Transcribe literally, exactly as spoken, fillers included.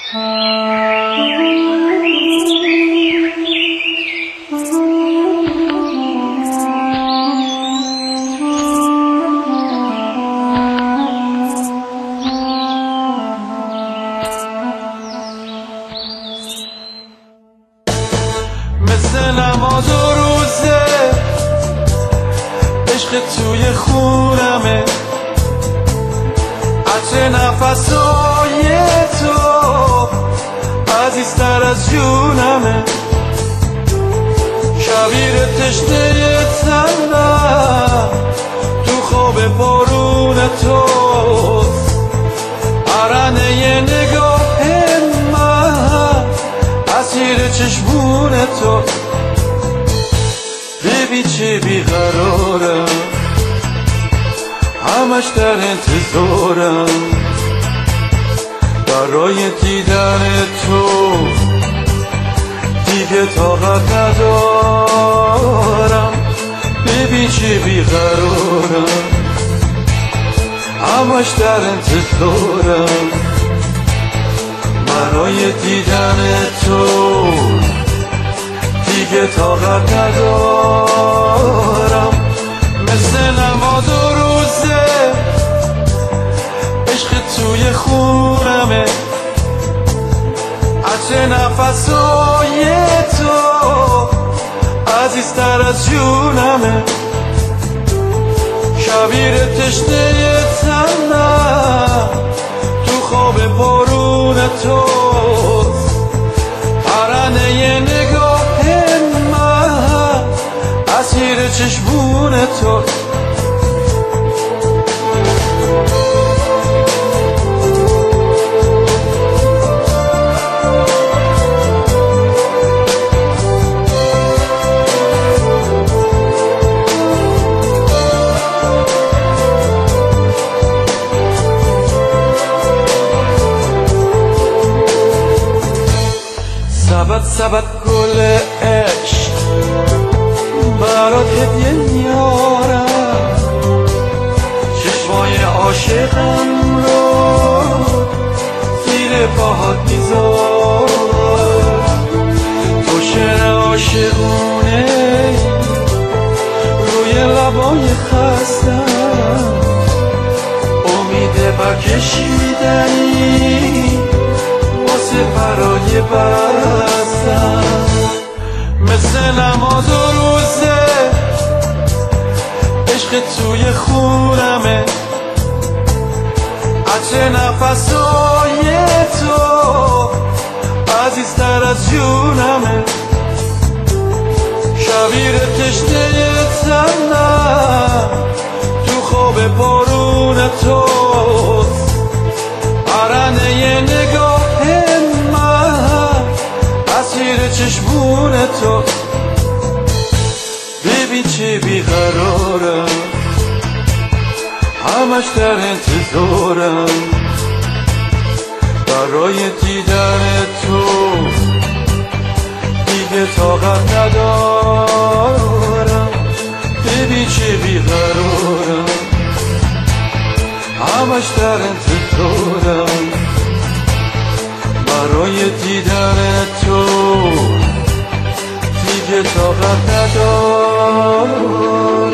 مثل نماز و روزه عشق توی خونمه، عطر نفسای تو عزیزتر از جونمه، شبیه تشنه تنم تو خواب بارون توست، عرنه نگاه من اسیر چشمون تو. ببین چه بیقرارم، همش در انتظارم برای دیدن تو، دیگه طاقت ندارم. ببین چه بیقرارم، همش در انتظارم برای دیدن تو، دیگه طاقت ندارم. مثل نماز و روزه عشق توی خونمه، عطر نفسای تو عزیزتر از جونمه، شبیه تشنه تنم تو خواب بارون توست، عرنه نگاه من اسیر چشمون تو. سبت سبت گل عشق برات هدیه میارم، چشمای عاشقم رو زیر پاهات میذارم، تو شعر عاشقونه روی لبای خستم، امید برکشیدنی واسه برای بستم. مثل نماز و روزه عشق توی خونمه، عطر نفسای تو عزیزتر از جونمه، شبیه تشنه تنم تو خواب بارون توست، عرنه نگاه من اسیر چشمون تو. ببین چه بیقرارم، همش در انتظارم برای دیدن تو، دیگه طاقت ندارم. ببین چه بیقرارم، همش در انتظارم برای دیدن تو، دیگه طاقت ندارم.